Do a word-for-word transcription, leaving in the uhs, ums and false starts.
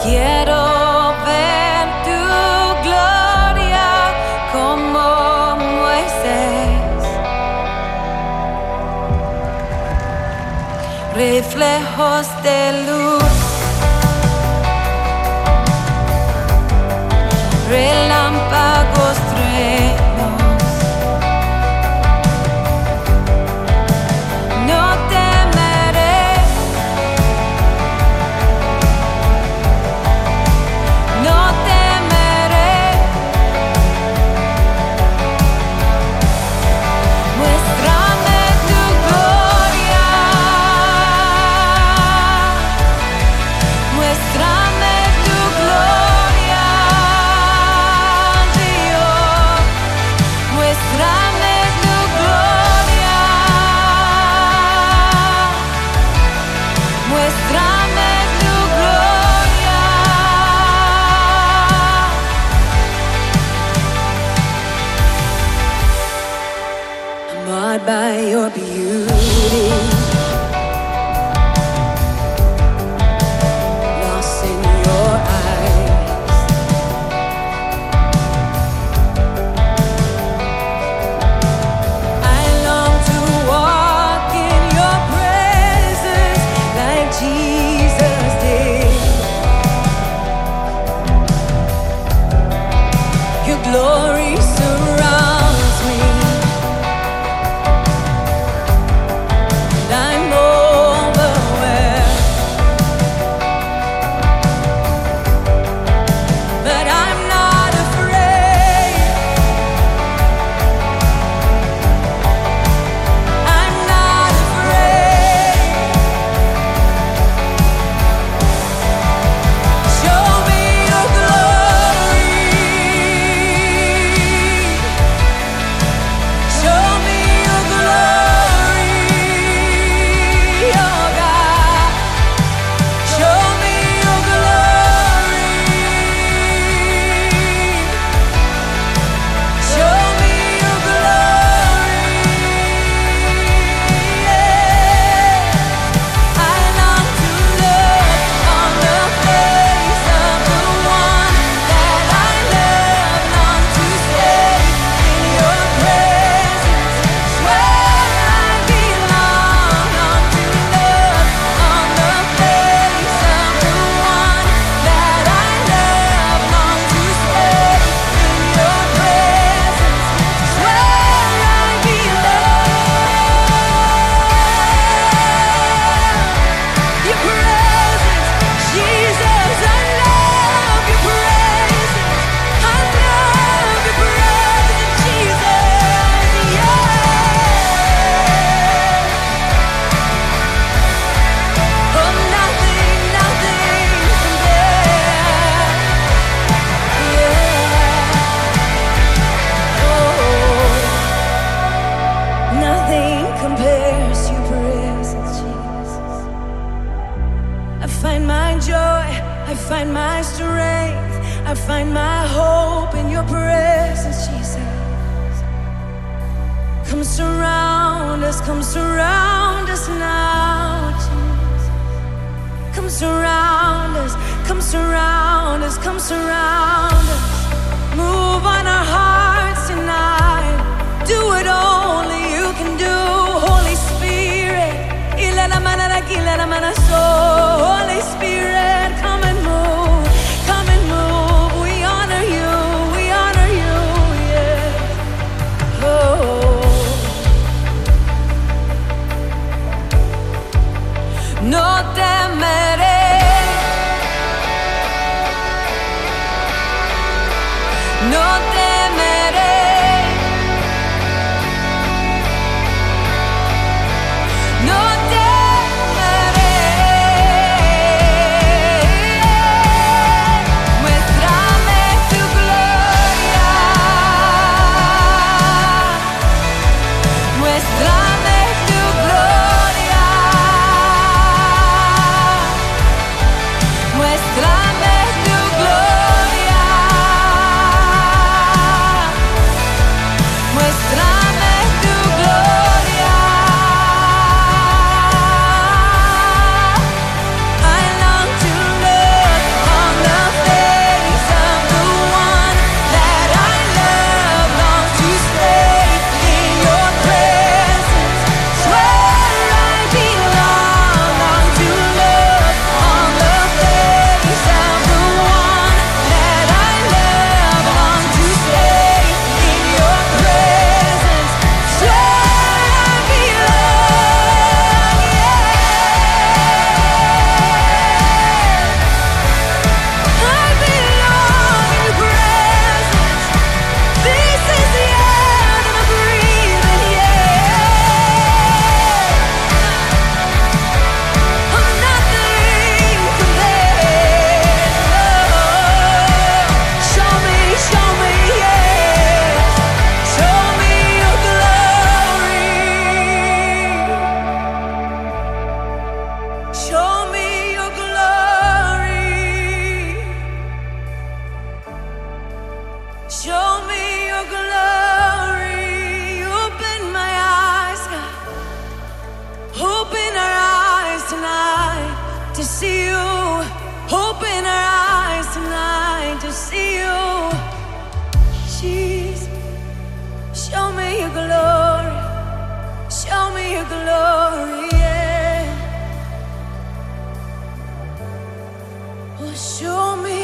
Quiero ver tu gloria como Moisés, reflejos de luz, relámpagos, truenos. No temeré, no temeré. Muéstrame tu gloria, muéstrame tu gloria, Dios. Muéstrame tu gloria, muéstrame tu gloria. I'm marred by your beauty, lost in your eyes. I long to walk in your presence like Jesus did. Your glory surrounds me, and I'm overwhelmed. But I'm not afraid. I'm not afraid. Show me your glory. Show me your glory, oh God. Show me your glory. Show me your glory. I long to look on the face of the one that I love, long to stay in your presence, where I belong. Long to look on the face of the one that I love, long to stay in your presence, where I belong. Your presence, Jesus, I love your presence. I love your presence, Jesus, yeah. Oh, nothing, nothing compares, yeah. Oh, nothing compares to your presence, Jesus. I find my joy, I find my strength, I find my hope in your presence, Jesus. Come surround us, come surround us now, Jesus. Come surround us, come surround us, come surround us. Move on our hearts tonight. Do what only you can do, Holy Spirit. Holy Spirit, come and move, come and move. We honor you, we honor you, yeah. Oh. No temeré, no temeré, no temeré. Muéstrame tu gloria, muéstrame tu gloria, muéstrame tu gloria. Oh, show me